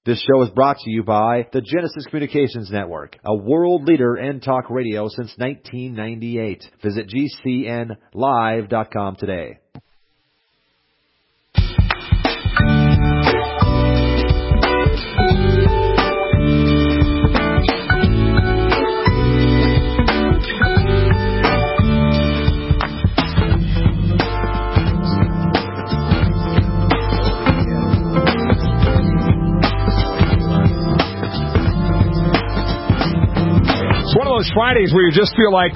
This show is brought to you by the Genesis Communications Network, a world leader in talk radio since 1998. Visit GCNlive.com today. Fridays where you just feel like,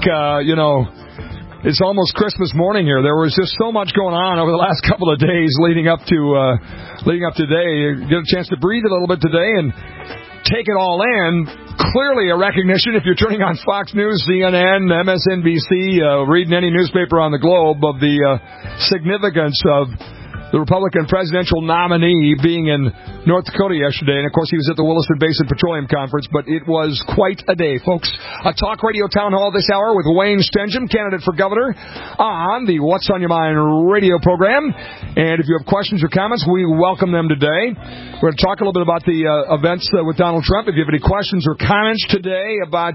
it's almost Christmas morning here. There was just so much going on over the last couple of days leading up to today. You get a chance to breathe a little bit today and take it all in. Clearly a recognition, if you're turning on Fox News, CNN, MSNBC, reading any newspaper on the globe, of the significance of the Republican presidential nominee being in North Dakota yesterday. And, of course, he was at the Williston Basin Petroleum Conference, but it was quite a day, folks. A talk radio town hall this hour with Wayne Stenhjem, candidate for governor, on the What's on Your Mind radio program. And if you have questions or comments, we welcome them today. We're going to talk a little bit about the events with Donald Trump. If you have any questions or comments today about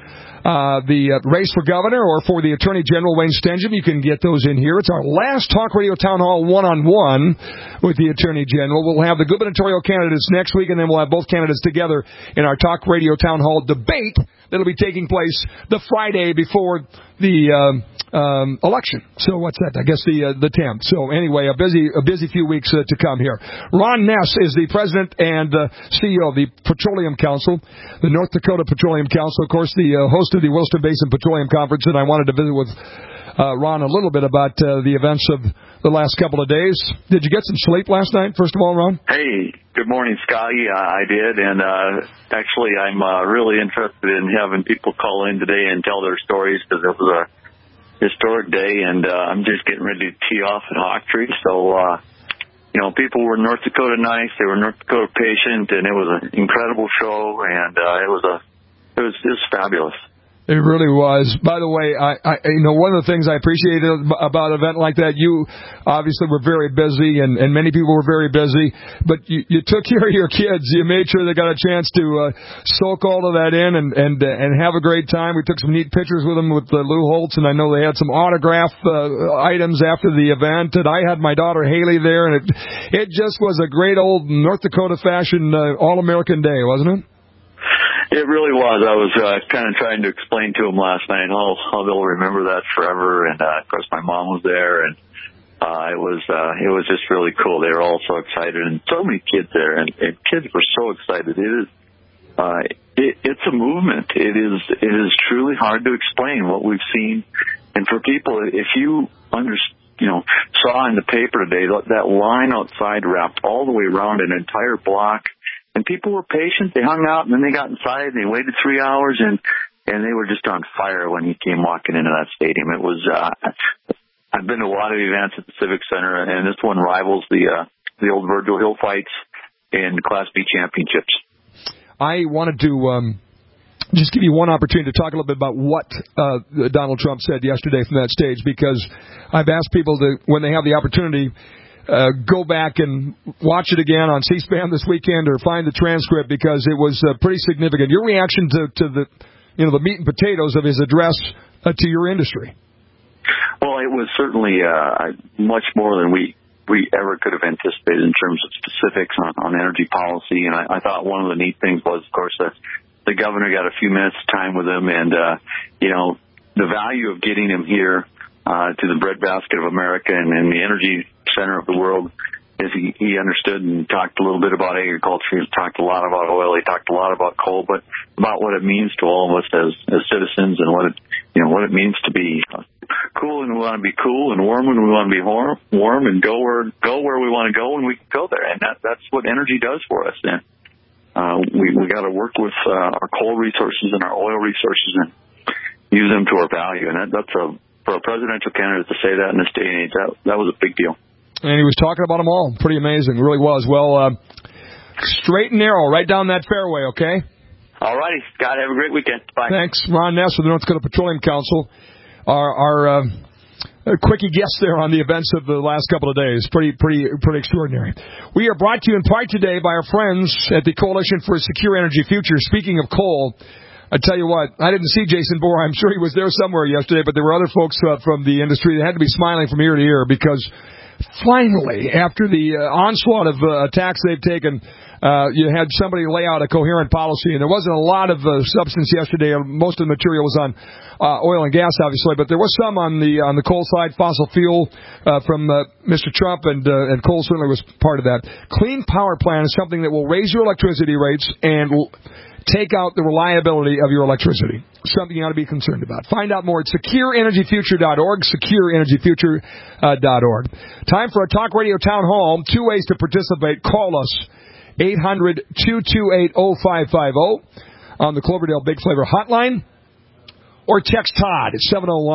the race for governor or for the Attorney General, Wayne Stenhjem, you can get those in here. It's our last talk radio town hall one-on-one with the Attorney General. We'll have the gubernatorial candidates next week, and then we'll have both candidates together in our talk radio town hall debate that'll be taking place the Friday before the election. So what's that? I guess the 10th. So anyway, a busy few weeks to come here. Ron Ness is the president and CEO of the Petroleum Council, the North Dakota Petroleum Council, of course, the host of the Williston Basin Petroleum Conference, and I wanted to visit with Ron a little bit about the events of the last couple of days. Did you get some sleep last night, first of all, Ron? Hey, good morning, Scotty. I did, and actually I'm really interested in having people call in today and tell their stories, because it was a historic day, and I'm just getting ready to tee off at Hawktree. So, people were North Dakota nice, they were North Dakota patient, and it was an incredible show, and it was fabulous. It really was. By the way, I one of the things I appreciated about an event like that, you obviously were very busy, and many people were very busy, but you took care of your kids. You made sure they got a chance to soak all of that in and have a great time. We took some neat pictures with them with Lou Holtz, and I know they had some autograph items after the event, and I had my daughter Haley there, and it just was a great old North Dakota fashion all-American day, wasn't it? It really was. I was kind of trying to explain to them last night how they'll remember that forever. And of course, my mom was there, and it was just really cool. They were all so excited, and so many kids there, and kids were so excited. It's a movement. It is truly hard to explain what we've seen. And for people, if you saw in the paper today that line outside wrapped all the way around an entire block. And people were patient. They hung out, and then they got inside, and they waited 3 hours, and they were just on fire when he came walking into that stadium. It was, I've been to a lot of events at the Civic Center, and this one rivals the old Virgil Hill fights and Class B championships. I wanted to just give you one opportunity to talk a little bit about what Donald Trump said yesterday from that stage, because I've asked people to, when they have the opportunity, go back and watch it again on C-SPAN this weekend or find the transcript, because it was pretty significant. Your reaction to the meat and potatoes of his address to your industry? Well, it was certainly much more than we ever could have anticipated in terms of specifics on energy policy. And I thought one of the neat things was, of course, that the governor got a few minutes time with him, and the value of getting him here to the breadbasket of America and the energy center of the world is he understood and talked a little bit about agriculture. He talked a lot about oil. He talked a lot about coal, but about what it means to all of us as citizens, and what it means to be cool when we want to be cool, and warm when we want to be warm, and go where we want to go, and we can go there. And that's what energy does for us. And we got to work with our coal resources and our oil resources and use them to our value. And for a presidential candidate to say that in this day and age, that was a big deal. And he was talking about them all. Pretty amazing. It really was. Well, straight and narrow, right down that fairway, okay? All righty. Scott, have a great weekend. Bye. Thanks. Ron Ness with the North Dakota Petroleum Council. Our A quickie guess there on the events of the last couple of days. Pretty extraordinary. We are brought to you in part today by our friends at the Coalition for a Secure Energy Future. Speaking of coal, I tell you what, I didn't see Jason Bohr. I'm sure he was there somewhere yesterday, but there were other folks from the industry that had to be smiling from ear to ear because finally, after the onslaught of attacks they've taken, you had somebody lay out a coherent policy, and there wasn't a lot of substance yesterday. Most of the material was on oil and gas, obviously, but there was some on the coal side, fossil fuel from Mr. Trump, and coal certainly was part of that. Clean Power Plan is something that will raise your electricity rates and take out the reliability of your electricity. Something you ought to be concerned about. Find out more at secureenergyfuture.org, secureenergyfuture.org. Time for a Talk Radio Town Hall. 2 ways to participate. Call us, 800-228-0550 on the Cloverdale Big Flavor Hotline, or text Todd at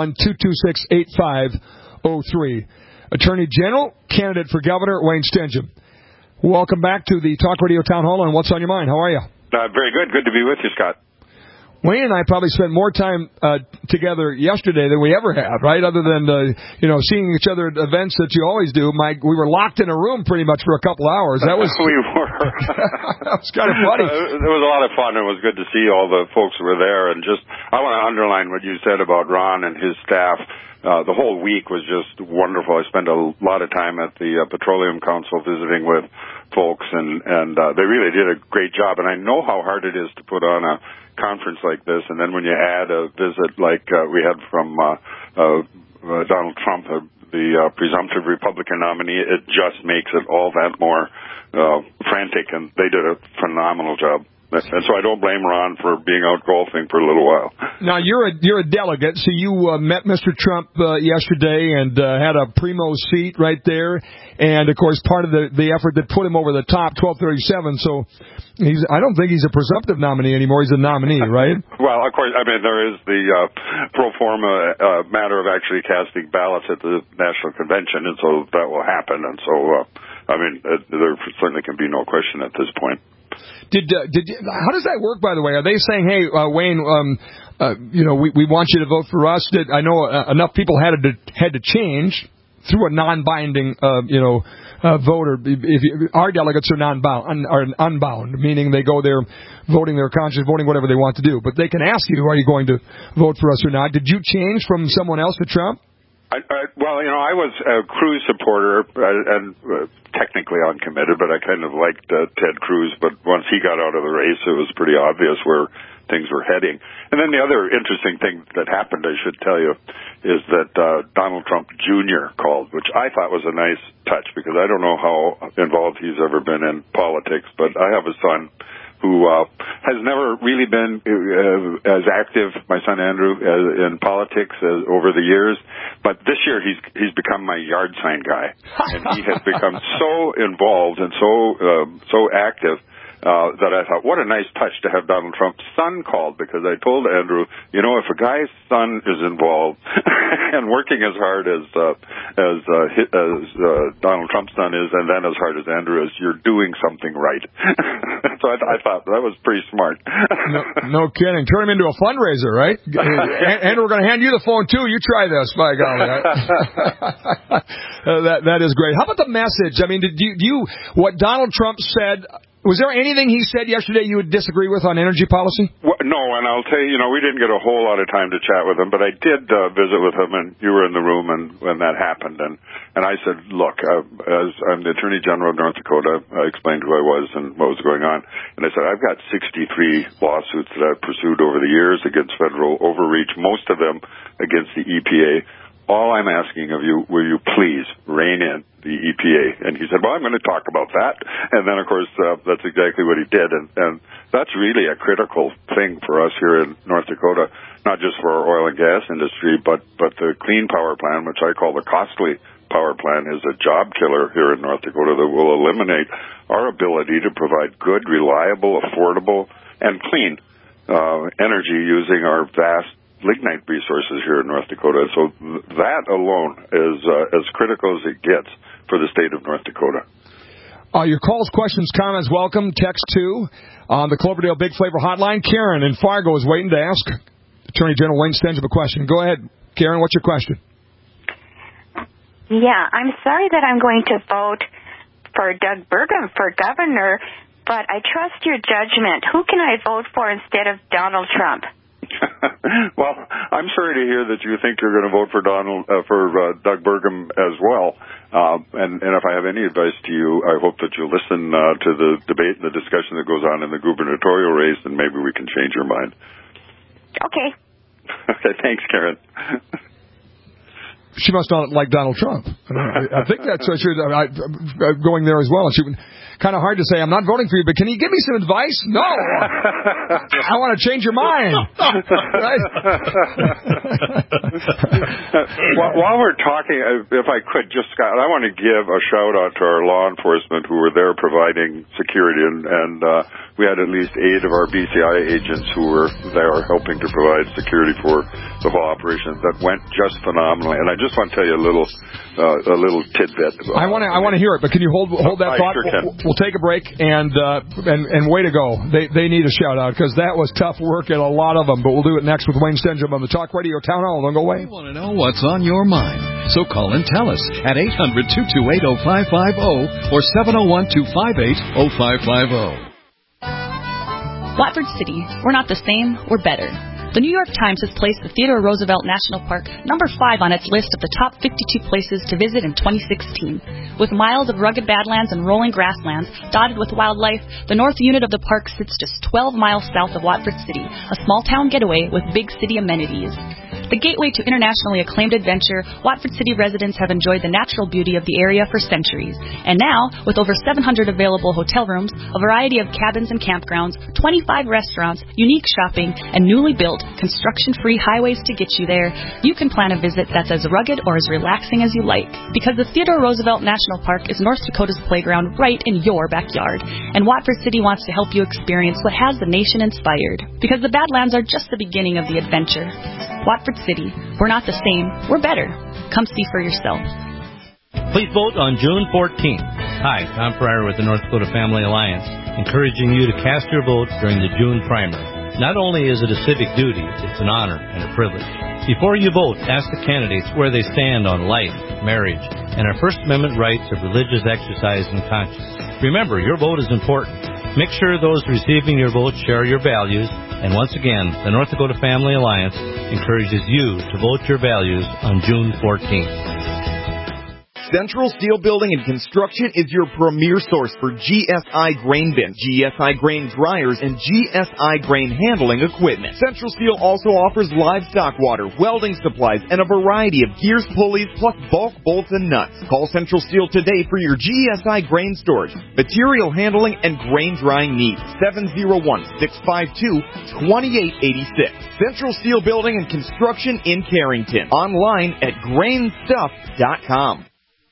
701-226-8503. Attorney General, candidate for Governor, Wayne Stenehjem. Welcome back to the Talk Radio Town Hall, and what's on your mind? How are you? Very good. Good to be with you, Scott. Wayne and I probably spent more time together yesterday than we ever have, right? Other than seeing each other at events that you always do. We were locked in a room pretty much for a couple hours. That was we were. That was kind of funny. It was a lot of fun. It was good to see all the folks who were there. And I want to underline what you said about Ron and his staff. The whole week was just wonderful. I spent a lot of time at the Petroleum Council visiting with folks, and they really did a great job. And I know how hard it is to put on a conference like this, and then when you add a visit like we had from Donald Trump, the presumptive Republican nominee, it just makes it all that more frantic, and they did a phenomenal job. And so I don't blame Ron for being out golfing for a little while. Now, you're a delegate, so you met Mr. Trump yesterday and had a primo seat right there. And, of course, part of the effort that put him over the top, 1237. So I don't think he's a presumptive nominee anymore. He's a nominee, right? Well, of course, I mean, there is the pro forma matter of actually casting ballots at the National Convention, and so that will happen. And so, there certainly can be no question at this point. How does that work, by the way? Are they saying, hey, Wayne, we want you to vote for us? I know enough people had to change through a non-binding, voter. Our delegates are unbound, meaning they go there voting their conscience, voting whatever they want to do. But they can ask you, are you going to vote for us or not? Did you change from someone else to Trump? I was a Cruz supporter and technically uncommitted, but I kind of liked Ted Cruz. But once he got out of the race, it was pretty obvious where things were heading. And then the other interesting thing that happened, I should tell you, is that Donald Trump Jr. called, which I thought was a nice touch because I don't know how involved he's ever been in politics, but I have a son who has never really been as active, my son Andrew, in politics over the years. But this year he's become my yard sign guy, and he has become so involved and so active that I thought, what a nice touch to have Donald Trump's son called, because I told Andrew, if a guy's son is involved and working as hard as Donald Trump's son is, and then as hard as Andrew is, you're doing something right. So I thought that was pretty smart. No kidding. Turn him into a fundraiser, right? Andrew, we're going to hand you the phone too. You try this, by golly. That is great. How about the message? I mean, what Donald Trump said? Was there anything he said yesterday you would disagree with on energy policy? Well, no, and I'll tell you, we didn't get a whole lot of time to chat with him, but I did visit with him, and you were in the room when that happened. And I said, look, as I'm the Attorney General of North Dakota, I explained who I was and what was going on. And I said, I've got 63 lawsuits that I've pursued over the years against federal overreach, most of them against the EPA. All I'm asking of you, will you please rein in the EPA? And he said, well, I'm going to talk about that. And then, of course, that's exactly what he did. And that's really a critical thing for us here in North Dakota, not just for our oil and gas industry, but the Clean Power Plan, which I call the costly power plan, is a job killer here in North Dakota that will eliminate our ability to provide good, reliable, affordable, and clean energy using our vast lignite resources here in North Dakota. So that alone is as critical as it gets for the state of North Dakota. Your calls, questions, comments, welcome. Text 2 on the Cloverdale Big Flavor Hotline. Karen in Fargo is waiting to ask Attorney General Wayne Stenehjem a question. Go ahead, Karen. What's your question? Yeah, I'm sorry that I'm going to vote for Doug Burgum for governor, but I trust your judgment. Who can I vote for instead of Donald Trump? Well, I'm sorry to hear that you think you're going to vote for Doug Burgum as well. And if I have any advice to you, I hope that you'll listen to the debate and the discussion that goes on in the gubernatorial race, and maybe we can change your mind. Okay. Okay, thanks, Karen. She must not like Donald Trump. I think that's what she's going there as well. She kind of hard to say, I'm not voting for you, but can you give me some advice? No. I want to change your mind. Right? While we're talking, if I could, just, Scott, I want to give a shout-out to our law enforcement who were there providing security, and we had at least 8 of our BCI agents who were there helping to provide security for the whole operation. That went just phenomenally, and I just want to tell you a little tidbit. I want to hear it, but can you hold that thought? Sure can. We'll take a break, and way to go. They need a shout out because that was tough work at a lot of them. But we'll do it next with Wayne Stenjum on the Talk Radio Town Hall. Don't go away. We want to know what's on your mind, so call and tell us at 800-228-0550 or 701-258-0550. Watford City, we're not the same, we're better. The New York Times has placed the Theodore Roosevelt National Park number 5 on its list of the top 52 places to visit in 2016. With miles of rugged badlands and rolling grasslands dotted with wildlife, the north unit of the park sits just 12 miles south of Watford City, a small-town getaway with big city amenities. The gateway to internationally acclaimed adventure, Watford City residents have enjoyed the natural beauty of the area for centuries. And now, with over 700 available hotel rooms, a variety of cabins and campgrounds, 25 restaurants, unique shopping, and newly built, construction-free highways to get you there, you can plan a visit that's as rugged or as relaxing as you like. Because the Theodore Roosevelt National Park is North Dakota's playground right in your backyard. And Watford City wants to help you experience what has the nation inspired. Because the Badlands are just the beginning of the adventure. Watford City, we're not the same, we're better. Come see for yourself. Please vote on June 14th. Hi, Tom Pryor with the North Dakota Family Alliance, encouraging you to cast your vote during the June primary. Not only is it a civic duty, it's an honor and a privilege. Before you vote, ask the candidates where they stand on life, marriage, and our First Amendment rights of religious exercise and conscience. Remember, your vote is important. Make sure those receiving your vote share your values. And once again, the North Dakota Family Alliance encourages you to vote your values on June 14th. Central Steel Building and Construction is your premier source for GSI grain bins, GSI grain dryers, and GSI grain handling equipment. Central Steel also offers livestock water, welding supplies, and a variety of gears, pulleys, plus bulk bolts and nuts. Call Central Steel today for your GSI grain storage, material handling, and grain drying needs. 701-652-2886. Central Steel Building and Construction in Carrington. Online at grainstuff.com.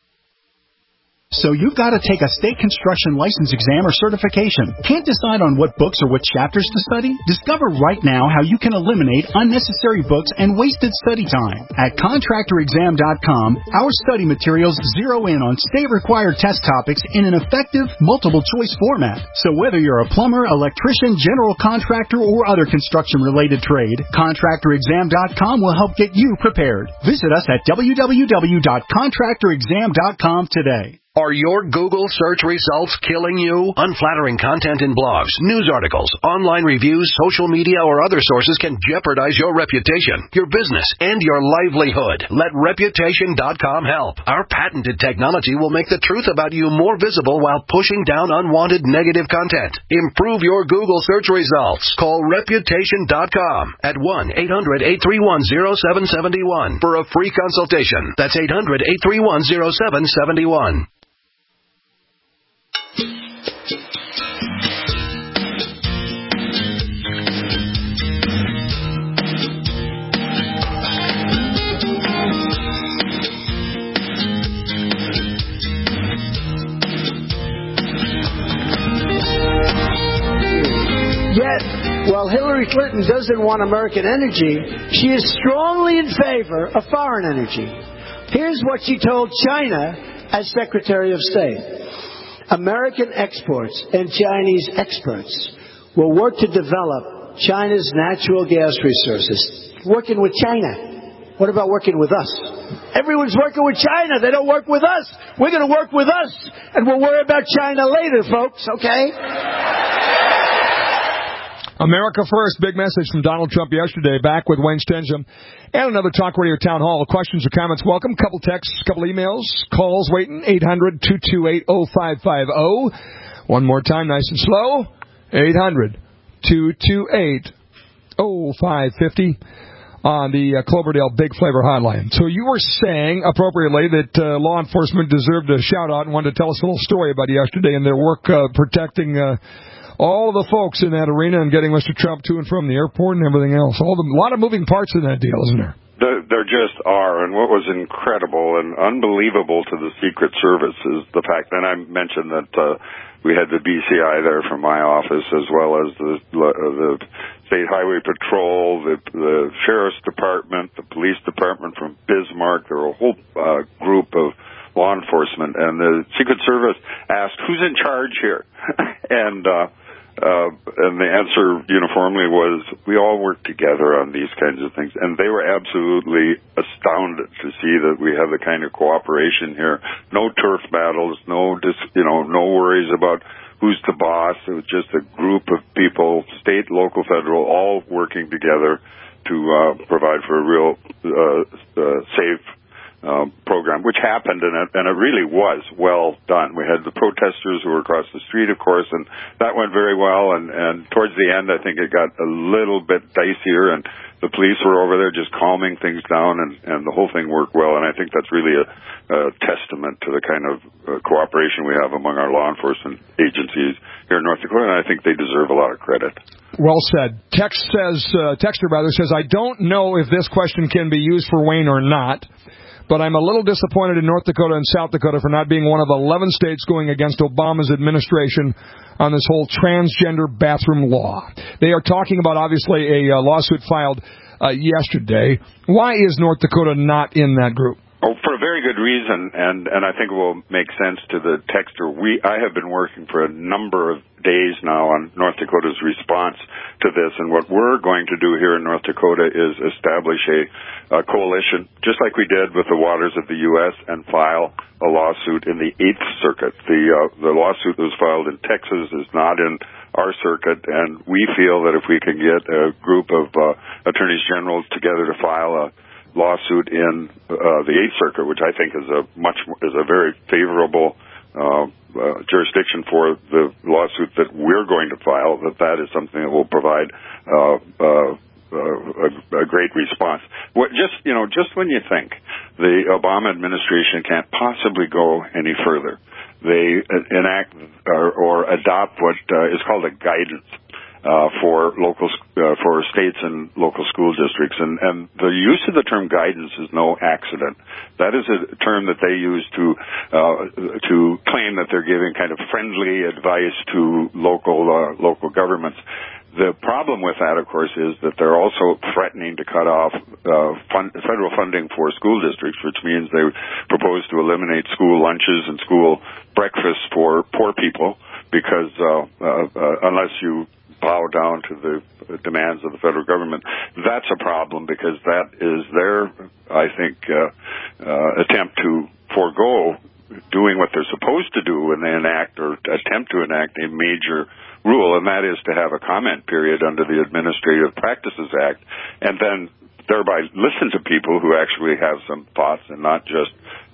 So you've got to take a state construction license exam or certification. Can't decide on what books or what chapters to study? Discover right now how you can eliminate unnecessary books and wasted study time. At contractorexam.com, our study materials zero in on state-required test topics in an effective, multiple-choice format. So whether you're a plumber, electrician, general contractor, or other construction-related trade, contractorexam.com will help get you prepared. Visit us at www.contractorexam.com today. Are your Google search results killing you? Unflattering content in blogs, news articles, online reviews, social media, or other sources can jeopardize your reputation, your business, and your livelihood. Let Reputation.com help. Our patented technology will make the truth about you more visible while pushing down unwanted negative content. Improve your Google search results. Call Reputation.com at 1-800-831-0771 for a free consultation. That's 800-831-0771. Yet, while Hillary Clinton doesn't want American energy, she is strongly in favor of foreign energy. Here's what she told China as Secretary of State. American exports and Chinese experts will work to develop China's natural gas resources. Working with China. What about working with us? Everyone's working with China. They don't work with us. We're going to work with us, and we'll worry about China later, folks, okay? America first. Big message from Donald Trump yesterday. Back with Wayne Stensham and another Talk Radio Town Hall. Questions or comments, welcome. Couple texts, couple emails, calls waiting. 800-228-0550. One more time, nice and slow. 800-228-0550 on the Cloverdale Big Flavor Hotline. So you were saying, appropriately, that law enforcement deserved a shout-out and wanted to tell us a little story about yesterday and their work protecting all of the folks in that arena and getting Mr. Trump to and from the airport and everything else. A lot of moving parts in that deal, isn't there? There just are, and what was incredible and unbelievable to the Secret Service is the fact, and I mentioned that we had the BCI there from my office, as well as the State Highway Patrol, the Sheriff's Department, the Police Department from Bismarck. There were a whole group of law enforcement, and the Secret Service asked, "Who's in charge here?" And the answer uniformly was, we all work together on these kinds of things. And they were absolutely astounded to see that we have the kind of cooperation here. No turf battles, no worries about who's the boss. It was just a group of people, state, local, federal, all working together to provide for a real safe program, which happened, and it really was well done. We had the protesters who were across the street, of course, and that went very well, and towards the end, I think it got a little bit dicier, and the police were over there just calming things down, and the whole thing worked well, and I think that's really a testament to the kind of cooperation we have among our law enforcement agencies here in North Dakota, and I think they deserve a lot of credit. Well said. Texter says, I don't know if this question can be used for Wayne or not, but I'm a little disappointed in North Dakota and South Dakota for not being one of 11 states going against Obama's administration on this whole transgender bathroom law. They are talking about, obviously, a lawsuit filed yesterday. Why is North Dakota not in that group? Oh, for a very good reason, and I think it will make sense to the texter. I have been working for a number of days now on North Dakota's response to this, and what we're going to do here in North Dakota is establish a coalition, just like we did with the waters of the U.S., and file a lawsuit in the 8th Circuit. The lawsuit that was filed in Texas is not in our circuit, and we feel that if we can get a group of attorneys general together to file a lawsuit in the 8th Circuit, which I think is a very favorable jurisdiction for the lawsuit that we're going to file, that is something that will provide a great response. Just when you think the Obama administration can't possibly go any further, they enact or adopt what is called a guidance for states and local school districts, and the use of the term guidance is no accident. That is a term that they use to claim that they're giving kind of friendly advice to local governments. The problem with that, of course, is that they're also threatening to cut off federal funding for school districts, which means they propose to eliminate school lunches and school breakfasts for poor people, because unless you bow down to the demands of the federal government, that's a problem, because that is their, I think, attempt to forego doing what they're supposed to do when they enact or attempt to enact a major rule, and that is to have a comment period under the Administrative Practices Act, and then thereby listen to people who actually have some thoughts and not just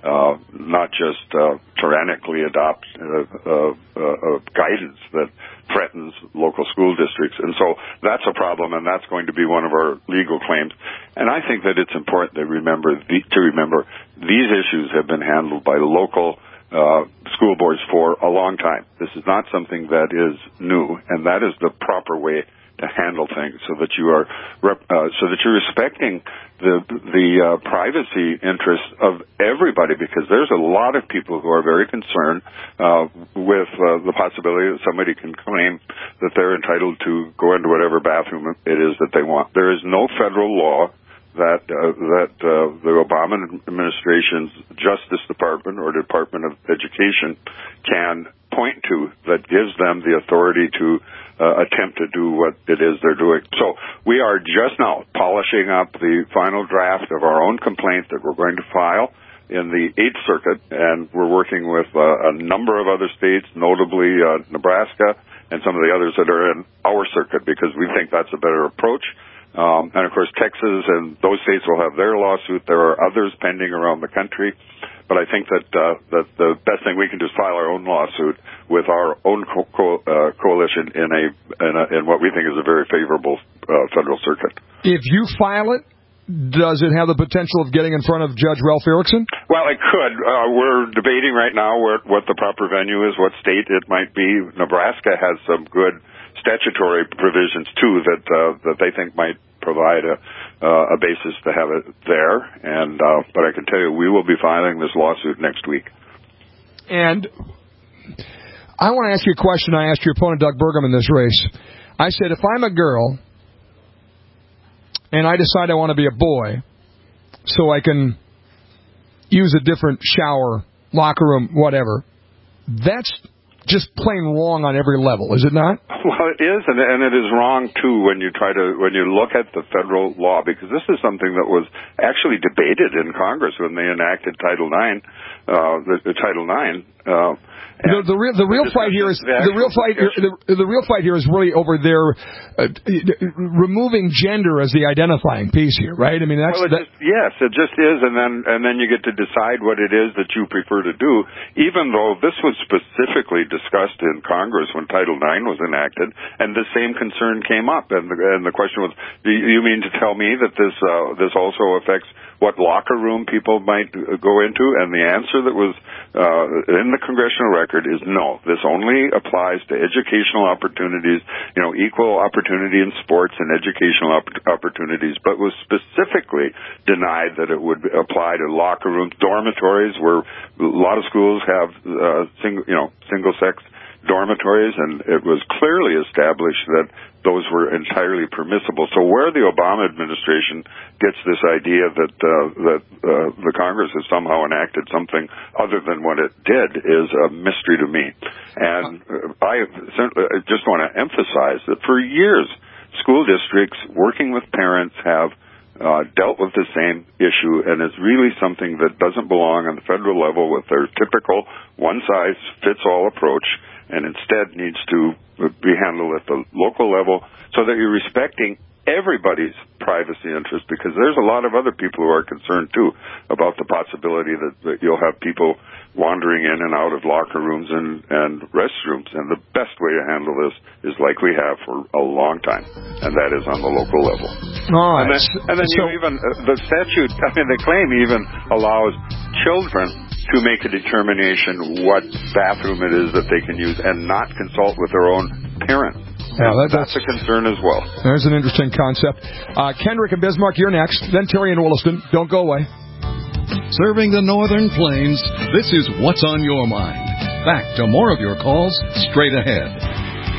tyrannically adopt guidance that threatens local school districts. And so that's a problem, and that's going to be one of our legal claims. And I think that it's important to remember these issues have been handled by local school boards for a long time. This is not something that is new, and that is the proper way to handle things, so that you're respecting the privacy interests of everybody, because there's a lot of people who are very concerned with the possibility that somebody can claim that they're entitled to go into whatever bathroom it is that they want. There is no federal law that the Obama administration's Justice Department or Department of Education can point to that gives them the authority to attempt to do what it is they're doing. So we are just now polishing up the final draft of our own complaint that we're going to file in the 8th Circuit, and we're working with a number of other states, notably Nebraska and some of the others that are in our circuit, because we think that's a better approach. And, of course, Texas and those states will have their lawsuit. There are others pending around the country. But I think that the best thing we can do is file our own lawsuit with our own coalition in what we think is a very favorable federal circuit. If you file it, does it have the potential of getting in front of Judge Ralph Erickson? Well, it could. We're debating right now what the proper venue is, what state it might be. Nebraska has some good statutory provisions, too, that they think might provide a basis to have it there. And but I can tell you, we will be filing this lawsuit next week. And I want to ask you a question I asked your opponent, Doug Burgum, in this race. I said, if I'm a girl and I decide I want to be a boy so I can use a different shower, locker room, whatever, that's just plain wrong on every level, is it not? Well, it is, and it is wrong too when you look at the federal law, because this is something that was actually debated in Congress when they enacted Title IX. The real fight here is really over their removing gender as the identifying piece here, right? I mean, yes, it just is, and then you get to decide what it is that you prefer to do. Even though this was specifically discussed in Congress when Title IX was enacted, and the same concern came up, and the question was, do you mean to tell me that this also affects what locker room people might go into? And the answer that was in the congressional record is no. This only applies to educational opportunities, equal opportunity in sports and educational opportunities, but was specifically denied that it would apply to locker rooms, dormitories, where a lot of schools have single-sex dormitories, and it was clearly established that those were entirely permissible. So where the Obama administration gets this idea that the Congress has somehow enacted something other than what it did is a mystery to me. And I just want to emphasize that for years, school districts working with parents have dealt with the same issue, and it's really something that doesn't belong on the federal level with their typical one-size-fits-all approach, and instead needs to be handled at the local level so that you're respecting everybody's privacy interest, because there's a lot of other people who are concerned, too, about the possibility that you'll have people wandering in and out of locker rooms and restrooms. And the best way to handle this is like we have for a long time, and that is on the local level. All right. And then the statute, the claim even allows children to make a determination what bathroom it is that they can use and not consult with their own parents. Yeah, that's a concern as well. There's an interesting concept. Kendrick and Bismarck, you're next. Then Terry and Williston. Don't go away. Serving the Northern Plains, this is What's on Your Mind. Back to more of your calls straight ahead.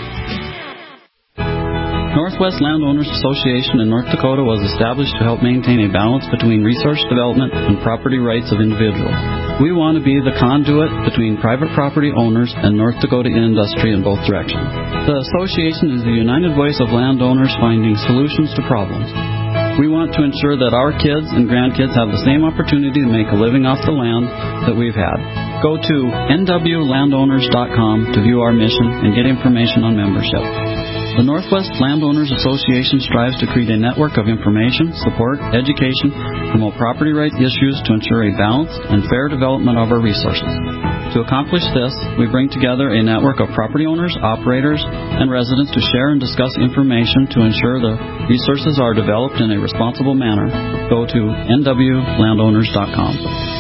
Northwest Landowners Association in North Dakota was established to help maintain a balance between resource development and property rights of individuals. We want to be the conduit between private property owners and North Dakota industry in both directions. The association is the united voice of landowners finding solutions to problems. We want to ensure that our kids and grandkids have the same opportunity to make a living off the land that we've had. Go to nwlandowners.com to view our mission and get information on membership. The Northwest Landowners Association strives to create a network of information, support, education, promote property rights issues to ensure a balanced and fair development of our resources. To accomplish this, we bring together a network of property owners, operators, and residents to share and discuss information to ensure the resources are developed in a responsible manner. Go to nwlandowners.com.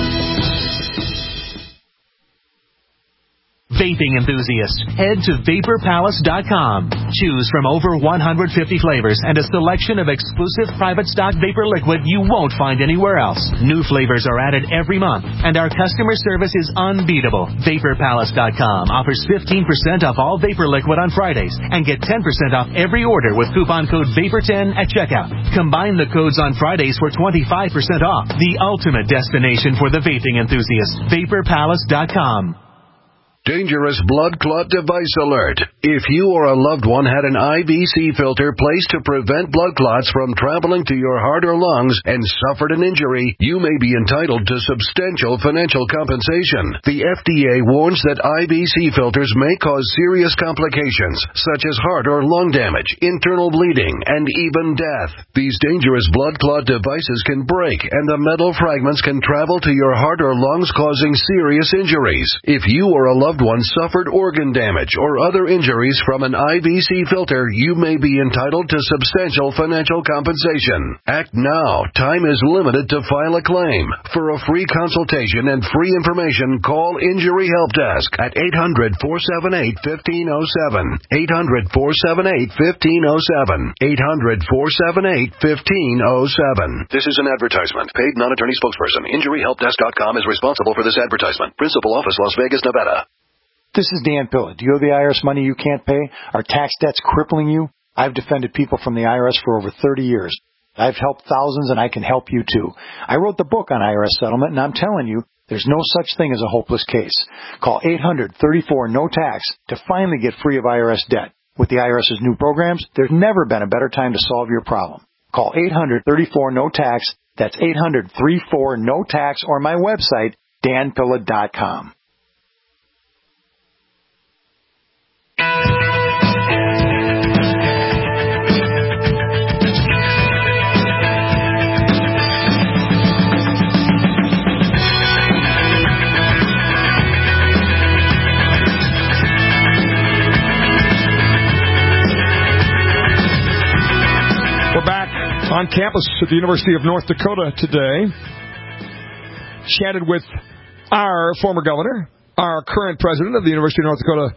Vaping enthusiasts, head to VaporPalace.com. Choose from over 150 flavors and a selection of exclusive private stock vapor liquid you won't find anywhere else. New flavors are added every month, and our customer service is unbeatable. VaporPalace.com offers 15% off all vapor liquid on Fridays and get 10% off every order with coupon code VAPOR10 at checkout. Combine the codes on Fridays for 25% off. The ultimate destination for the vaping enthusiast. VaporPalace.com. Dangerous blood clot device alert. If you or a loved one had an IVC filter placed to prevent blood clots from traveling to your heart or lungs and suffered an injury, you may be entitled to substantial financial compensation. The FDA warns that IVC filters may cause serious complications, such as heart or lung damage, internal bleeding, and even death. These dangerous blood clot devices can break, and the metal fragments can travel to your heart or lungs, causing serious injuries. If you or a loved one suffered organ damage or other injuries from an IVC filter, you may be entitled to substantial financial compensation. Act now. Time is limited to file a claim. For a free consultation and free information, call Injury Help Desk at 800-478-1507. 800-478-1507. 800-478-1507. This is an advertisement. Paid non-attorney spokesperson. InjuryHelpDesk.com is responsible for this advertisement. Principal office, Las Vegas, Nevada. This is Dan Pilla. Do you owe the IRS money you can't pay? Are tax debts crippling you? I've defended people from the IRS for over 30 years. I've helped thousands, and I can help you too. I wrote the book on IRS settlement, and I'm telling you, there's no such thing as a hopeless case. Call 800-34-NO-TAX to finally get free of IRS debt. With the IRS's new programs, there's never been a better time to solve your problem. Call 800-34-NO-TAX. That's 800-34-NO-TAX, or my website, danpilla.com. We're back on campus at the University of North Dakota today. Chatted with our former governor, our current president of the University of North Dakota,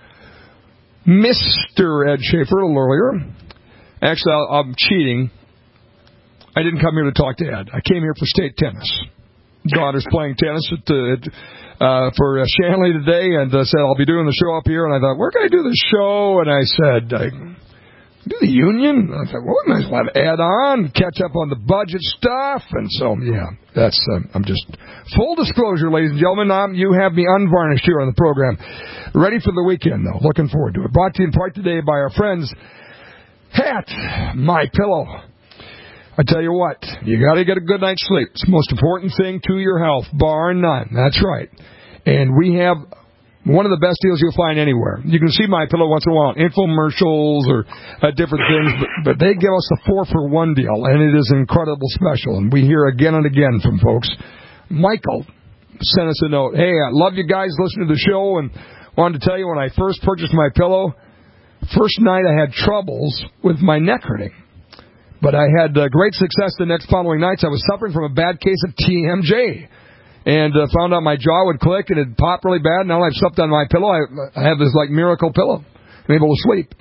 Mr. Ed Schaefer, a little earlier. Actually, I'm cheating. I didn't come here to talk to Ed. I came here for state tennis. Daughter's playing tennis for Shanley today, and said, I'll be doing the show up here. And I thought, where can I do the show? And I said, do the union? I thought, well, we might as well have Ed on, catch up on the budget stuff. And so, yeah, that's, I'm just, full disclosure, ladies and gentlemen, you have me unvarnished here on the program. Ready for the weekend, though. Looking forward to it. Brought to you in part today by our friends at MyPillow. I tell you what, you got to get a good night's sleep. It's the most important thing to your health, bar none. That's right. And we have one of the best deals you'll find anywhere. You can see MyPillow once in a while, infomercials or different things, but they give us a 4-for-1 deal, and it is an incredible special. And we hear again and again from folks. Michael sent us a note. Hey, I love you guys listening to the show, and wanted to tell you when I first purchased MyPillow, first night I had troubles with my neck hurting. But I had great success the next following nights. I was suffering from a bad case of TMJ. And found out my jaw would click and it'd pop really bad. Now I've slept on MyPillow. I have this like miracle pillow. I'm able to sleep.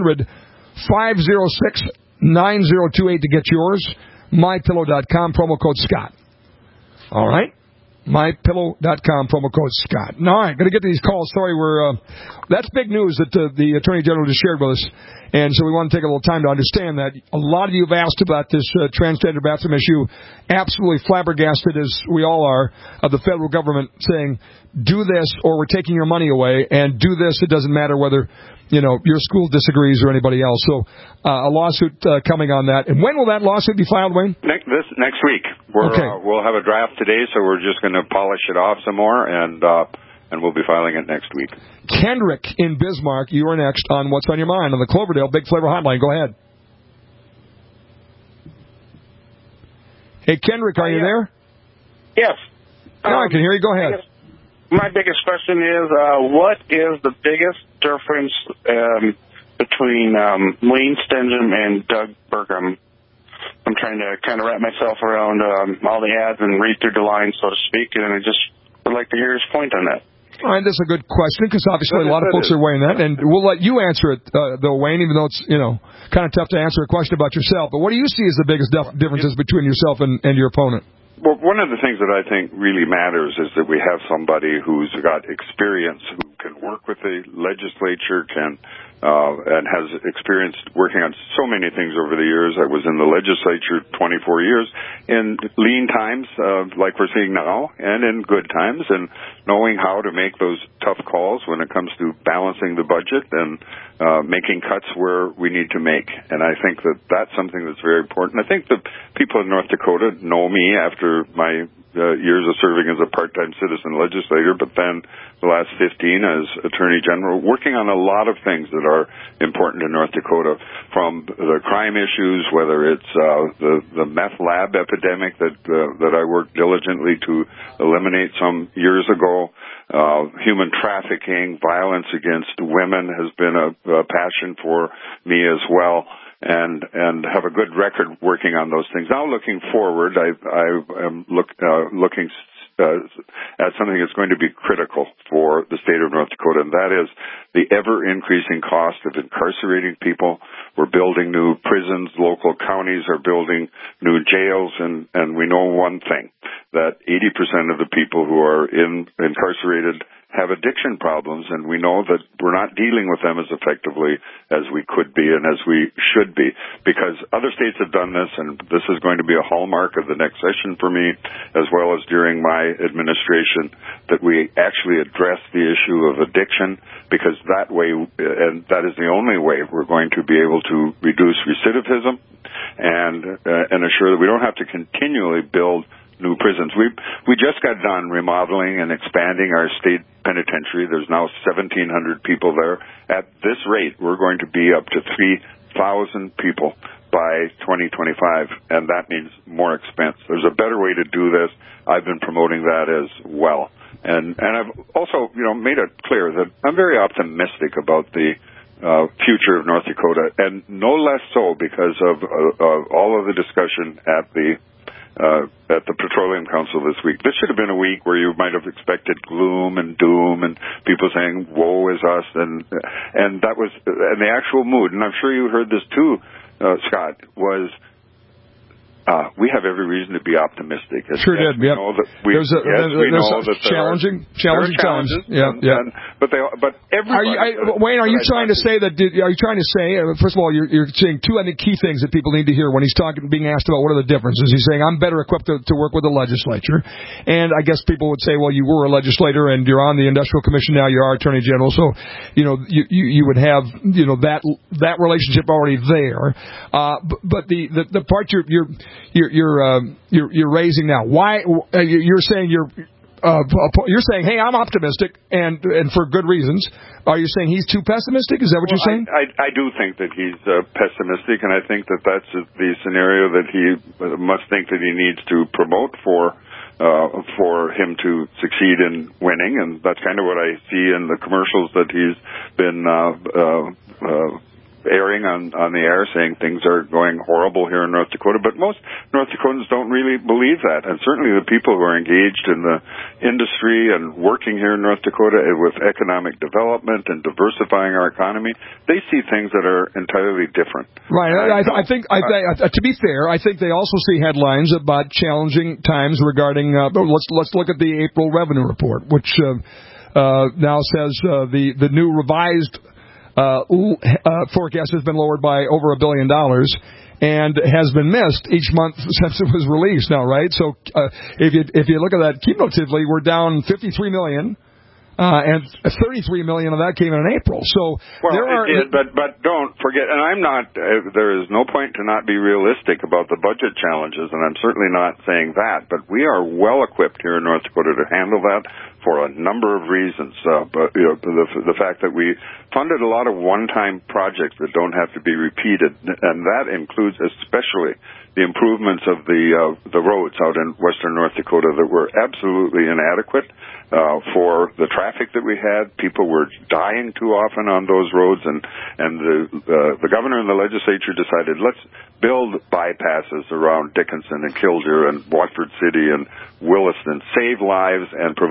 800-506-9028 to get yours. MyPillow.com, promo code Scott. All right? MyPillow.com, promo code Scott. All right, going to get to these calls. Sorry, that's big news that the Attorney General just shared with us. And so we want to take a little time to understand that. A lot of you have asked about this transgender bathroom issue. Absolutely flabbergasted, as we all are, of the federal government saying, do this or we're taking your money away, and do this, it doesn't matter whether, your school disagrees or anybody else. So a lawsuit coming on that. And when will that lawsuit be filed, Wayne? Next week. We'll have a draft today, so we're just going to polish it off some more, and we'll be filing it next week. Kendrick in Bismarck, you are next on What's on Your Mind on the Cloverdale Big Flavor Hotline. Go ahead. Hey, Kendrick, are you there? Yes. I can hear you. Go ahead. My biggest question is, what is the biggest difference between Wayne Stenhjem and Doug Burgum? I'm trying to kind of wrap myself around all the ads and read through the lines, so to speak, and I just would like to hear his point on that. All right, that's a good question, because obviously a lot of folks are weighing that, and we'll let you answer it, though, Wayne, even though it's, kind of tough to answer a question about yourself. But what do you see as the biggest differences between yourself and your opponent? Well, one of the things that I think really matters is that we have somebody who's got experience, who can work with the legislature, can and has experienced working on so many things over the years. I was in the legislature 24 years in lean times, like we're seeing now, and in good times, and knowing how to make those tough calls when it comes to balancing the budget and making cuts where we need to make. And I think that that's something that's very important. I think the people in North Dakota know me after my years of serving as a part-time citizen legislator, but then the last 15 as Attorney General, working on a lot of things that are important to North Dakota, from the crime issues, whether it's the meth lab epidemic that I worked diligently to eliminate some years ago. Human trafficking, violence against women has been a passion for me as well. And have a good record working on those things. Now, looking forward, I am looking at something that's going to be critical for the state of North Dakota, and that is the ever-increasing cost of incarcerating people. We're building new prisons. Local counties are building new jails, and we know one thing, that 80% of the people who are incarcerated have addiction problems, and we know that we're not dealing with them as effectively as we could be and as we should be, because other states have done this, and this is going to be a hallmark of the next session for me, as well as during my administration, that we actually address the issue of addiction, because that way, and that is the only way we're going to be able to reduce recidivism and assure that we don't have to continually build new prisons. We just got done remodeling and expanding our state penitentiary. There's now 1,700 people there. At this rate, we're going to be up to 3,000 people by 2025, and that means more expense. There's a better way to do this. I've been promoting that as well. And I've also, made it clear that I'm very optimistic about the future of North Dakota, and no less so because of all of the discussion at the Petroleum Council this week. This should have been a week where you might have expected gloom and doom and people saying, woe is us, and that was, and the actual mood, and I'm sure you heard this too, Scott, was we have every reason to be optimistic. Sure did. Yep. There's challenging challenges. Yeah. But everybody. Wayne, are you trying to say that? Are you trying to say? First of all, you're saying two, I think, key things that people need to hear when he's being asked about what are the differences. He's saying I'm better equipped to work with the legislature, and I guess people would say, well, you were a legislator and you're on the Industrial Commission now. You are Attorney General, so you would have that relationship already there. But the part you're raising now. Why you're saying you're saying, hey, I'm optimistic and for good reasons. Are you saying he's too pessimistic? Is that what you're saying? I do think that he's pessimistic, and I think that that's the scenario that he must think that he needs to promote for him to succeed in winning, and that's kind of what I see in the commercials that he's been airing on the air, saying things are going horrible here in North Dakota. But most North Dakotans don't really believe that. And certainly the people who are engaged in the industry and working here in North Dakota with economic development and diversifying our economy, they see things that are entirely different. Right. I think, to be fair, I think they also see headlines about challenging times regarding, let's look at the April revenue report, which now says the new revised forecast has been lowered by over $1 billion and has been missed each month since it was released now, right? So if you look at that cumulatively, we're down $53 million. And $33 million of that came in April. So but don't forget, and I'm not. There is no point to not be realistic about the budget challenges, and I'm certainly not saying that. But we are well equipped here in North Dakota to handle that for a number of reasons. But the fact that we funded a lot of one-time projects that don't have to be repeated, and that includes especially the improvements of the roads out in western North Dakota that were absolutely inadequate for the traffic that we had. People were dying too often on those roads, and the governor and the legislature decided, let's build bypasses around Dickinson and Killdeer and Watford City and Williston, save lives and provide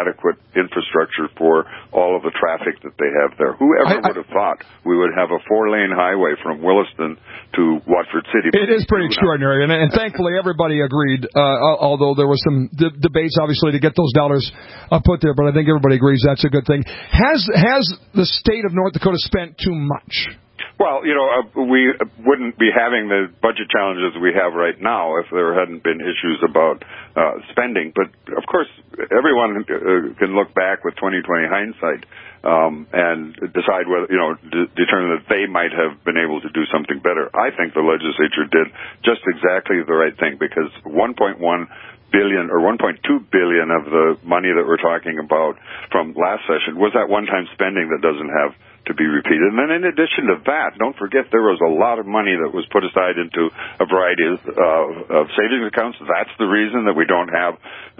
adequate infrastructure for all of the traffic that they have there. Whoever would have thought we would have a 4-lane highway from Williston to Watford City? It is pretty extraordinary, and thankfully everybody agreed, although there was some debates, obviously, to get those dollars put there, but I think everybody agrees that's a good thing. Has the state of North Dakota spent too much? Well, we wouldn't be having the budget challenges we have right now if there hadn't been issues about spending. But, of course, everyone can look back with 20/20 hindsight and decide whether, determine that they might have been able to do something better. I think the legislature did just exactly the right thing, because 1.1 billion or 1.2 billion of the money that we're talking about from last session was that one-time spending that doesn't have to be repeated. And then in addition to that, don't forget there was a lot of money that was put aside into a variety of savings accounts. That's the reason that we don't have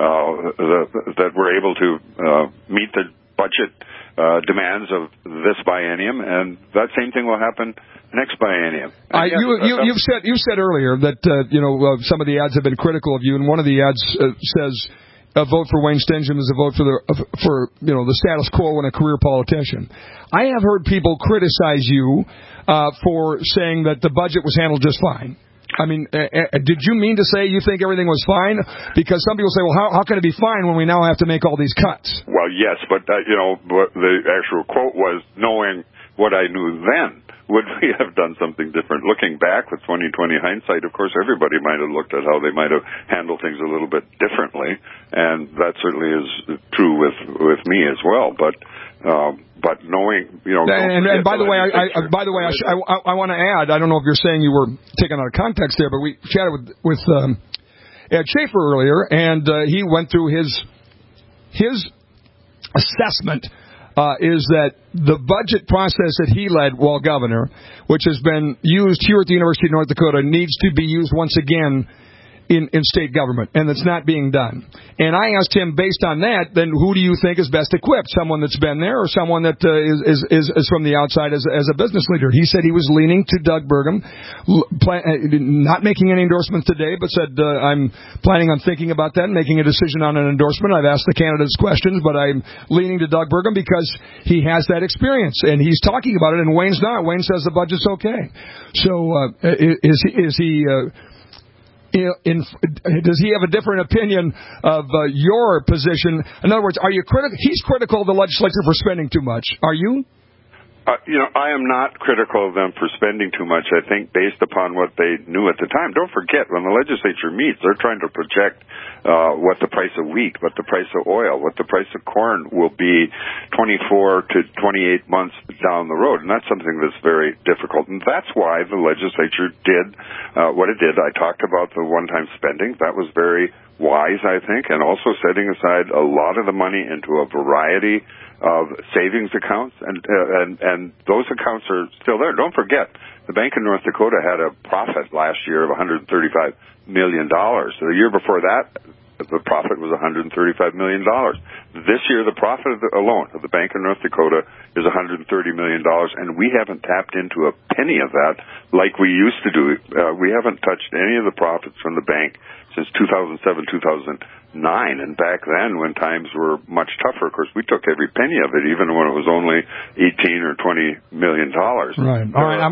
that we're able to meet the budget demands of this biennium, and that same thing will happen next biennium. You said earlier that some of the ads have been critical of you, and one of the ads says a vote for Wayne Stenjum is a vote for the status quo and a career politician. I have heard people criticize you for saying that the budget was handled just fine. I mean, did you mean to say you think everything was fine? Because some people say, well, how can it be fine when we now have to make all these cuts? Well, yes, but the actual quote was, knowing what I knew then, would we have done something different? Looking back with 20/20 hindsight, of course, everybody might have looked at how they might have handled things a little bit differently, and that certainly is true with me as well. But knowing, and by the way, I want to add, I don't know if you're saying you were taken out of context there, but we chatted with Ed Schaefer earlier, and he went through his assessment. Is that the budget process that he led while governor, which has been used here at the University of North Dakota, needs to be used once again in state government, and it's not being done. And I asked him, based on that, then who do you think is best equipped? Someone that's been there, or someone that is from the outside as a business leader? He said he was leaning to Doug Burgum, not making any endorsements today, but said, I'm planning on thinking about that and making a decision on an endorsement. I've asked the candidates questions, but I'm leaning to Doug Burgum because he has that experience, and he's talking about it, and Wayne's not. Wayne says the budget's okay. So is he... does he have a different opinion of your position? In other words, are you critical? He's critical of the legislature for spending too much. Are you? I am not critical of them for spending too much, I think, based upon what they knew at the time. Don't forget, when the legislature meets, they're trying to project what the price of wheat, what the price of oil, what the price of corn will be 24 to 28 months down the road. And that's something that's very difficult. And that's why the legislature did what it did. I talked about the one-time spending. That was very wise, I think, and also setting aside a lot of the money into a variety of savings accounts, and those accounts are still there. Don't forget, the Bank of North Dakota had a profit last year of $135 million. The year before that, the profit was $135 million. This year, the profit alone of the Bank of North Dakota is $130 million, and we haven't tapped into a penny of that like we used to do. We haven't touched any of the profits from the bank since 2007, 2009, and back then, when times were much tougher, of course, we took every penny of it, even when it was only $18 or $20 million. Right. All right.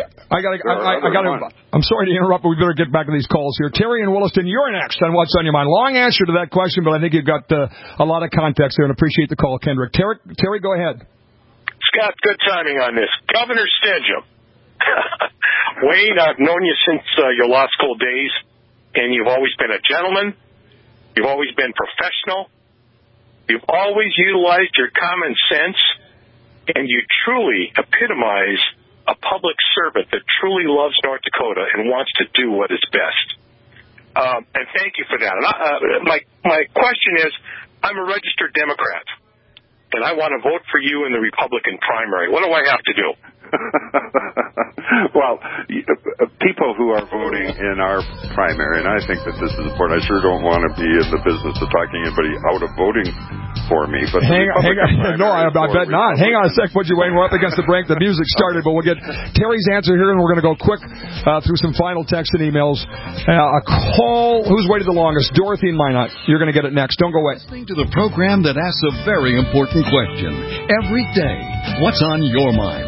I'm sorry to interrupt, but we better get back to these calls here. Terry in Williston, you're next on What's on Your Mind. Long answer to that question, but I think you've got a lot of context there, and appreciate the call, Kendrick. Terry, go ahead. Scott, good timing on this. Governor Stenjum. Wayne, I've known you since your law school days, and you've always been a gentleman. You've always been professional. You've always utilized your common sense, and you truly epitomize a public servant that truly loves North Dakota and wants to do what is best. And thank you for that. And my question is, I'm a registered Democrat, and I want to vote for you in the Republican primary. What do I have to do? Well, people who are voting in our primary, and I think that this is important. I sure don't want to be in the business of talking anybody out of voting for me. But hang on. No, I bet not. Hang on a sec, would you, Wayne? We're up against the break. The music started, but we'll get Terry's answer here, and we're going to go quick through some final text and emails. A call. Who's waited the longest? Dorothy in Minot. You're going to get it next. Don't go away. Listening to the program that asks a very important question every day. What's on your mind?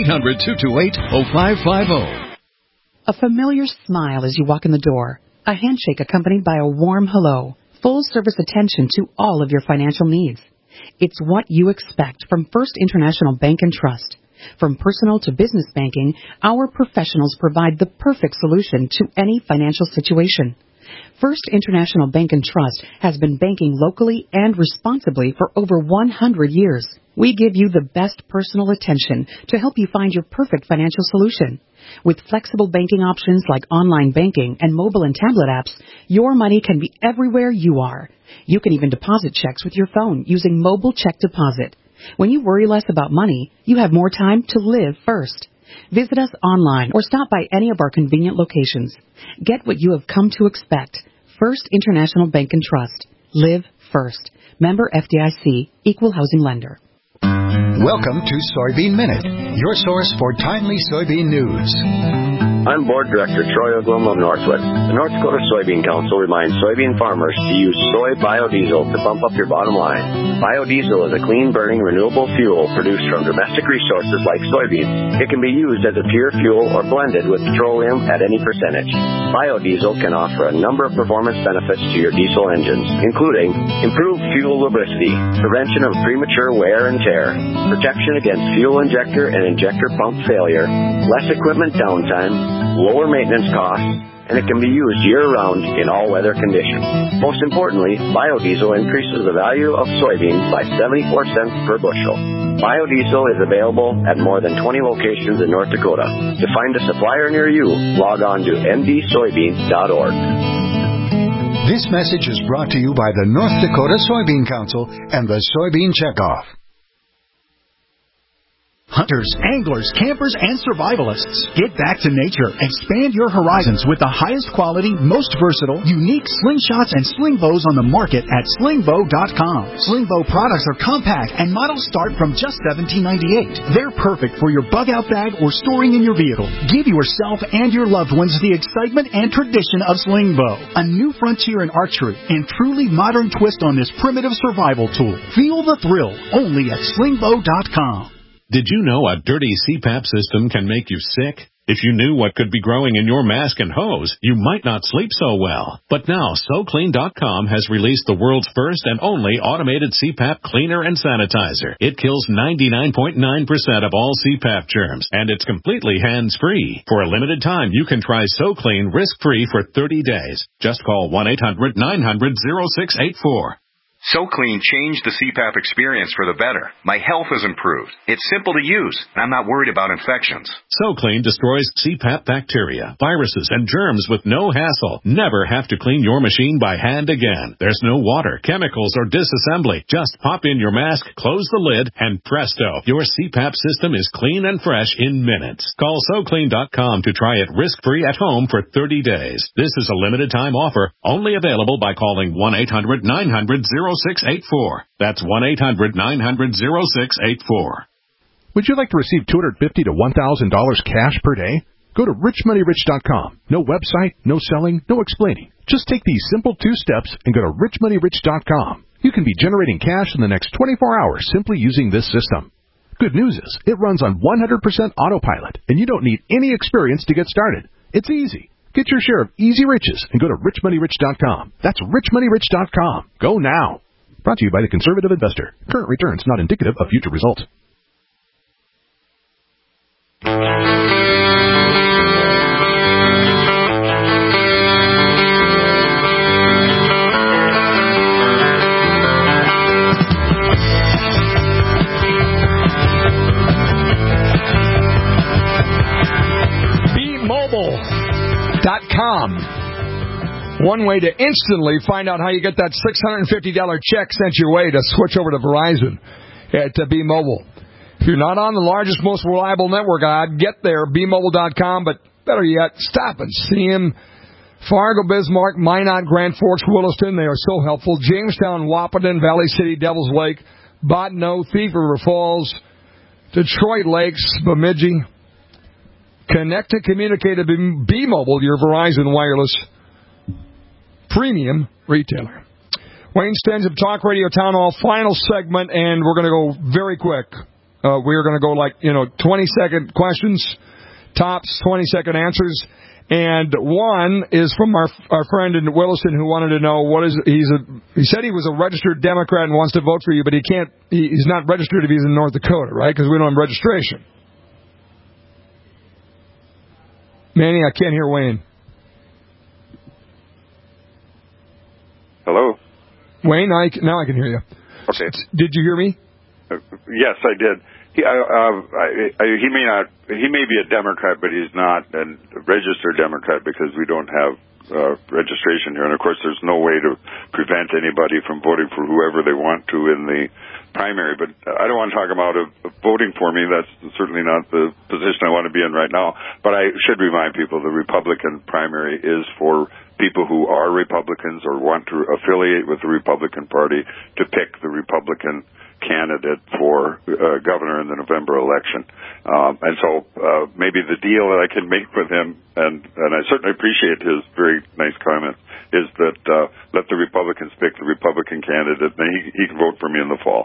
800-228-0550. A familiar smile as you walk in the door. A handshake accompanied by a warm hello. Full service attention to all of your financial needs. It's what you expect from First International Bank and Trust. From personal to business banking, our professionals provide the perfect solution to any financial situation. First International Bank and Trust has been banking locally and responsibly for over 100 years. We give you the best personal attention to help you find your perfect financial solution. With flexible banking options like online banking and mobile and tablet apps, your money can be everywhere you are. You can even deposit checks with your phone using mobile check deposit. When you worry less about money, you have more time to live first. Visit us online or stop by any of our convenient locations. Get what you have come to expect. First International Bank and Trust. Live first. Member FDIC. Equal housing lender. Welcome to Soybean Minute, your source for timely soybean news. I'm Board Director Troy Oglum of Northwood. The North Dakota Soybean Council reminds soybean farmers to use soy biodiesel to bump up your bottom line. Biodiesel is a clean-burning, renewable fuel produced from domestic resources like soybeans. It can be used as a pure fuel or blended with petroleum at any percentage. Biodiesel can offer a number of performance benefits to your diesel engines, including improved fuel lubricity, prevention of premature wear and tear, protection against fuel injector and injector pump failure, less equipment downtime, lower maintenance costs, and it can be used year-round in all weather conditions. Most importantly, biodiesel increases the value of soybeans by 74 cents per bushel. Biodiesel is available at more than 20 locations in North Dakota. To find a supplier near you, log on to mdsoybeans.org. This message is brought to you by the North Dakota Soybean Council and the Soybean Checkoff. Hunters, anglers, campers, and survivalists. Get back to nature. Expand your horizons with the highest quality, most versatile, unique slingshots and sling bows on the market at slingbow.com. Slingbow products are compact and models start from just $17.98. They're perfect for your bug-out bag or storing in your vehicle. Give yourself and your loved ones the excitement and tradition of Slingbow, a new frontier in archery and truly modern twist on this primitive survival tool. Feel the thrill only at slingbow.com. Did you know a dirty CPAP system can make you sick? If you knew what could be growing in your mask and hose, you might not sleep so well. But now, SoClean.com has released the world's first and only automated CPAP cleaner and sanitizer. It kills 99.9% of all CPAP germs, and it's completely hands-free. For a limited time, you can try SoClean risk-free for 30 days. Just call 1-800-900-0684. SoClean changed the CPAP experience for the better. My health has improved. It's simple to use, and I'm not worried about infections. SoClean destroys CPAP bacteria, viruses, and germs with no hassle. Never have to clean your machine by hand again. There's no water, chemicals, or disassembly. Just pop in your mask, close the lid, and presto, your CPAP system is clean and fresh in minutes. Call SoClean.com to try it risk-free at home for 30 days. This is a limited-time offer, only available by calling 1-800-900-0684. That's 1-800-900-0684. Would you like to receive $250 to $1,000 cash per day? Go to richmoneyrich.com. No website, no selling, no explaining. Just take these simple 2 steps and go to richmoneyrich.com. You can be generating cash in the next 24 hours simply using this system. Good news is, it runs on 100% autopilot, and you don't need any experience to get started. It's easy. Get your share of easy riches and go to richmoneyrich.com. That's richmoneyrich.com. Go now. Brought to you by the Conservative Investor. Current returns not indicative of future results. BeMobile.com. One way to instantly find out how you get that $650 check sent your way to switch over to Verizon at B-Mobile. If you're not on the largest, most reliable network, I'd get there, BeMobile.com, but better yet, stop and see him. Fargo, Bismarck, Minot, Grand Forks, Williston, they are so helpful. Jamestown, Wahpeton, Valley City, Devils Lake, Bottineau, Thief River Falls, Detroit Lakes, Bemidji. Connect to communicate to B-Mobile, your Verizon wireless premium retailer. Wayne Stenhjem, Talk Radio Town Hall, final segment, and we're going to go very quick. We're going to go 20-second questions, tops, 20-second answers. And one is from our friend in Williston who wanted to know he said he was a registered Democrat and wants to vote for you, but he's not registered if he's in North Dakota, right? Because we don't have registration. Manny, I can't hear Wayne. Hello? Wayne, now I can hear you. Okay. Did you hear me? Yes, I did. He may be a Democrat, but he's not a registered Democrat because we don't have registration here. And of course, there's no way to prevent anybody from voting for whoever they want to in the primary. But I don't want to talk about voting for me. That's certainly not the position I want to be in right now. But I should remind people the Republican primary is for people who are Republicans or want to affiliate with the Republican Party to pick the Republican candidate for governor in the November election. And so maybe the deal that I can make with him, and I certainly appreciate his very nice comments, is that let the Republicans pick the Republican candidate, and he can vote for me in the fall.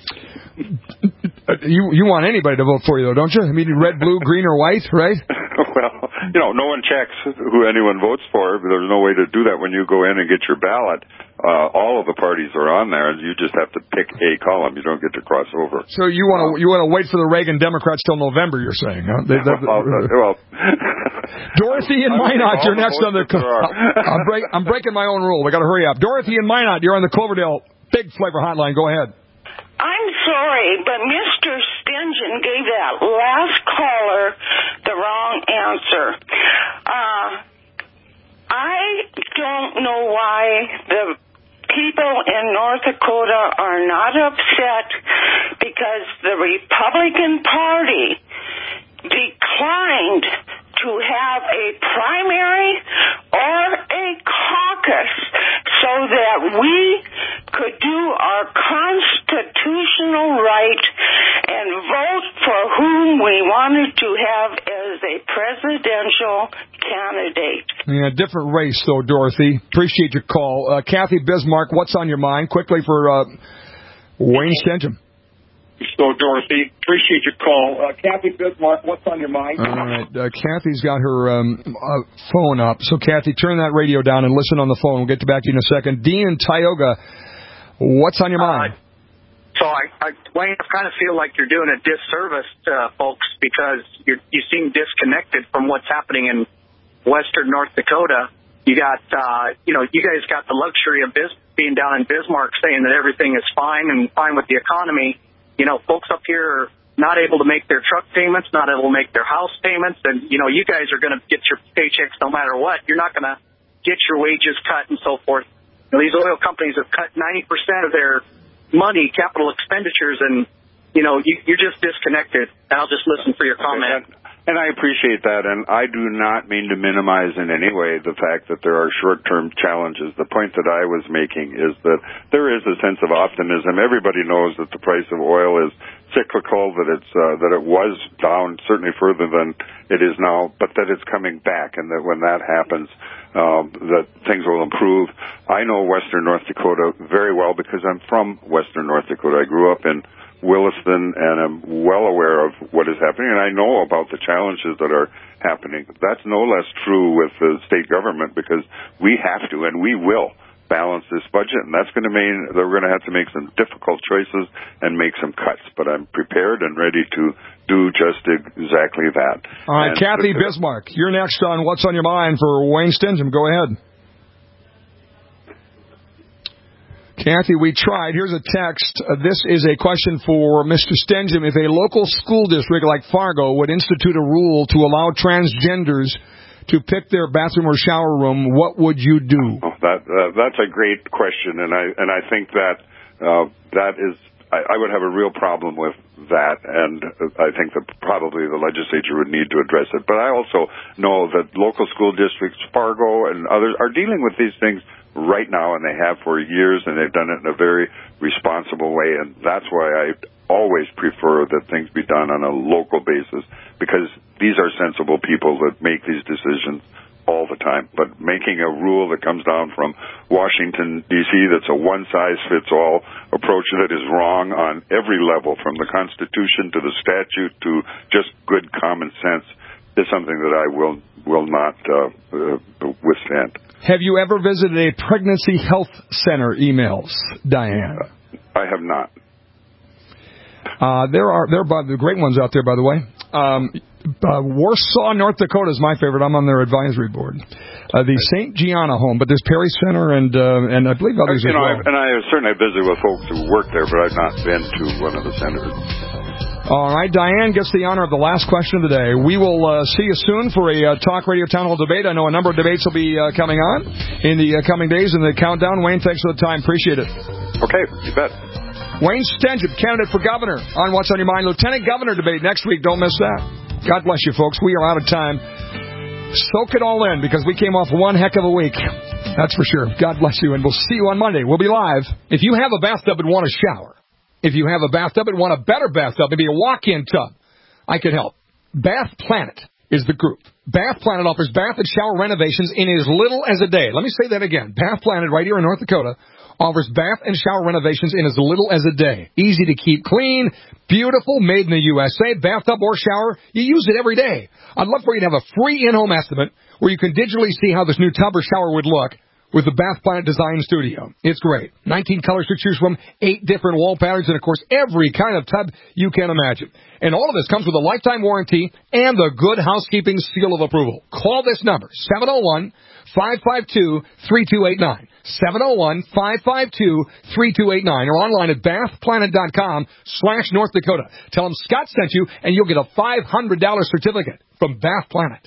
You want anybody to vote for you, though, don't you? I mean, red, blue, green, or white, right? Well, no one checks who anyone votes for. There's no way to do that when you go in and get your ballot. All of the parties are on there, and you just have to pick a column. You don't get to cross over. So you want to wait for the Reagan Democrats till November? You're saying? Huh? Well, Dorothy and Minot, you're next on the. I'm breaking my own rule. I got to hurry up. Dorothy and Minot, you're on the Cloverdale Big Flavor Hotline. Go ahead. I'm sorry, but Mr. Stenhjem gave that last caller the wrong answer. I don't know why the people in North Dakota are not upset because the Republican Party declined to have a primary or a caucus so that we could do our constitutional right and vote for whom we wanted to have as a presidential candidate. Yeah, different race, though, Dorothy. Appreciate your call. Kathy Bismarck, what's on your mind? Quickly for Wayne Stenhjem. So, Dorothy, appreciate your call. Kathy Bismarck, what's on your mind? All right. Kathy's got her phone up. So, Kathy, turn that radio down and listen on the phone. We'll get back to you in a second. Dean and Tioga, what's on your mind? So, Wayne, I kind of feel like you're doing a disservice to folks because you seem disconnected from what's happening in western North Dakota. You got, you guys got the luxury of being down in Bismarck saying that everything is fine and fine with the economy. Folks up here are not able to make their truck payments, not able to make their house payments, and, you guys are going to get your paychecks no matter what. You're not going to get your wages cut and so forth. These oil companies have cut 90% of their money, capital expenditures, and, you're just disconnected. And I'll just listen for your comment. And I appreciate that, and I do not mean to minimize in any way the fact that there are short-term challenges. The point that I was making is that there is a sense of optimism. Everybody knows that the price of oil is cyclical, that it was down certainly further than it is now, but that it's coming back, and that when that happens, that things will improve. I know western North Dakota very well because I'm from western North Dakota. I grew up in Williston, and I'm well aware of what is happening, and I know about the challenges that are happening. That's no less true with the state government because we have to, and we will, balance this budget, and that's going to mean that we're going to have to make some difficult choices and make some cuts. But I'm prepared and ready to do just exactly that. All right, Kathy Bismarck, you're next on What's on Your Mind for Wayne Stenhjem. Go ahead. Kathy, we tried. Here's a text. This is a question for Mr. Stenhjem. If a local school district like Fargo would institute a rule to allow transgenders to pick their bathroom or shower room, what would you do? That's a great question, and I think that that is I would have a real problem with that, and I think that probably the legislature would need to address it. But I also know that local school districts, Fargo and others, are dealing with these things right now, and they have for years, and they've done it in a very responsible way, and that's why I always prefer that things be done on a local basis, because these are sensible people that make these decisions all the time. But making a rule that comes down from Washington, D.C., that's a one-size-fits-all approach that is wrong on every level, from the Constitution to the statute to just good common sense, is something that I will not withstand. Have you ever visited a pregnancy health center emails, Diane? I have not. There are the great ones out there, by the way. Warsaw, North Dakota is my favorite. I'm on their advisory board. The St. Gianna home, but there's Perry Center and I believe others as well. And I certainly visited with folks who work there, but I've not been to one of the centers. All right, Diane gets the honor of the last question of the day. We will see you soon for a Talk Radio Town Hall debate. I know a number of debates will be coming on in the coming days in the countdown. Wayne, thanks for the time. Appreciate it. Okay, you bet. Wayne Stenjub, candidate for governor on What's on Your Mind. Lieutenant Governor debate next week. Don't miss that. God bless you, folks. We are out of time. Soak it all in, because we came off one heck of a week. That's for sure. God bless you, and we'll see you on Monday. We'll be live. If you have a bathtub and want a shower, if you have a bathtub and want a better bathtub, maybe a walk-in tub, I can help. Bath Planet is the group. Bath Planet offers bath and shower renovations in as little as a day. Let me say that again. Bath Planet, right here in North Dakota, offers bath and shower renovations in as little as a day. Easy to keep clean, beautiful, made in the USA, bathtub or shower. You use it every day. I'd love for you to have a free in-home estimate where you can digitally see how this new tub or shower would look with the Bath Planet Design Studio. It's great. 19 colors to choose from, 8 different wall patterns, and, of course, every kind of tub you can imagine. And all of this comes with a lifetime warranty and the Good Housekeeping seal of approval. Call this number, 701-552-3289. 701-552-3289, or online at bathplanet.com/North Dakota. Tell them Scott sent you, and you'll get a $500 certificate from Bath Planet.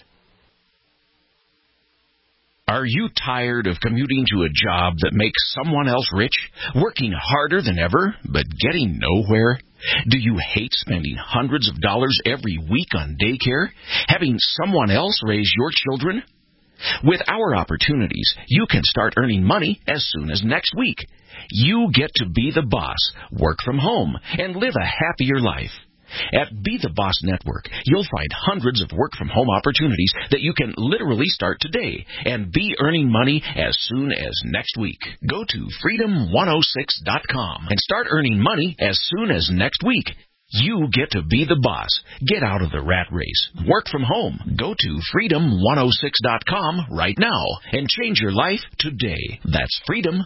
Are you tired of commuting to a job that makes someone else rich, working harder than ever, but getting nowhere? Do you hate spending hundreds of dollars every week on daycare, having someone else raise your children? With our opportunities, you can start earning money as soon as next week. You get to be the boss, work from home, and live a happier life. At Be the Boss Network, you'll find hundreds of work-from-home opportunities that you can literally start today and be earning money as soon as next week. Go to freedom106.com and start earning money as soon as next week. You get to be the boss. Get out of the rat race. Work from home. Go to freedom106.com right now and change your life today. That's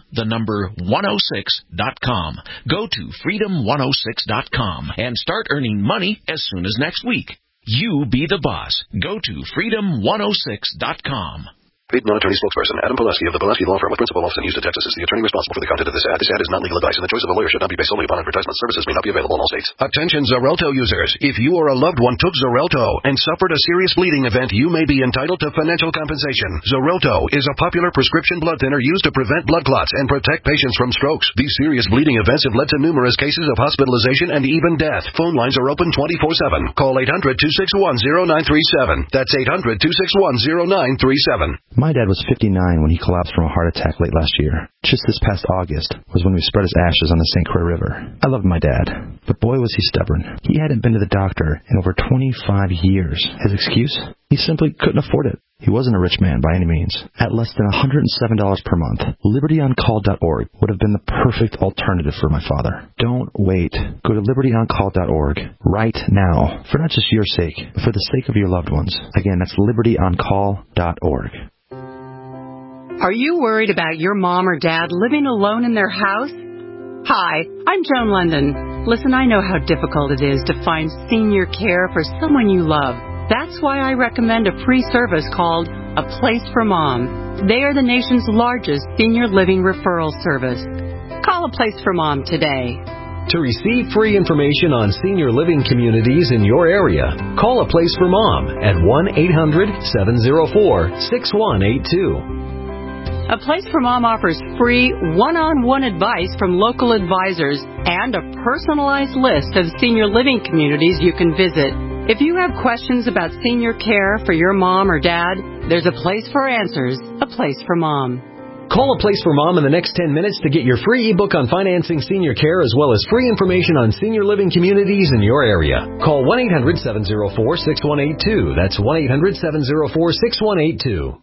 freedom106.com. Go to freedom106.com and start earning money as soon as next week. You be the boss. Go to freedom106.com. Paid non-attorney spokesperson Adam Pileski of the Pileski Law Firm with principal office in Houston, Texas is the attorney responsible for the content of this ad. This ad is not legal advice, and the choice of a lawyer should not be based solely upon advertisement. Services may not be available in all states. Attention Xarelto users. If you or a loved one took Xarelto and suffered a serious bleeding event, you may be entitled to financial compensation. Xarelto is a popular prescription blood thinner used to prevent blood clots and protect patients from strokes. These serious bleeding events have led to numerous cases of hospitalization and even death. Phone lines are open 24/7. Call 800-261-0937. That's 800-261-0937. My dad was 59 when he collapsed from a heart attack late last year. Just this past August was when we spread his ashes on the St. Croix River. I loved my dad, but boy was he stubborn. He hadn't been to the doctor in over 25 years. His excuse? He simply couldn't afford it. He wasn't a rich man by any means. At less than $107 per month, LibertyOnCall.org would have been the perfect alternative for my father. Don't wait. Go to LibertyOnCall.org right now, for not just your sake, but for the sake of your loved ones. Again, that's LibertyOnCall.org. Are you worried about your mom or dad living alone in their house? Hi, I'm Joan London. Listen, I know how difficult it is to find senior care for someone you love. That's why I recommend a free service called A Place for Mom. They are the nation's largest senior living referral service. Call A Place for Mom today. To receive free information on senior living communities in your area, call A Place for Mom at 1-800-704-6182. A Place for Mom offers free one-on-one advice from local advisors and a personalized list of senior living communities you can visit. If you have questions about senior care for your mom or dad, there's a place for answers, A Place for Mom. Call A Place for Mom in the next 10 minutes to get your free ebook on financing senior care as well as free information on senior living communities in your area. Call 1-800-704-6182. That's 1-800-704-6182.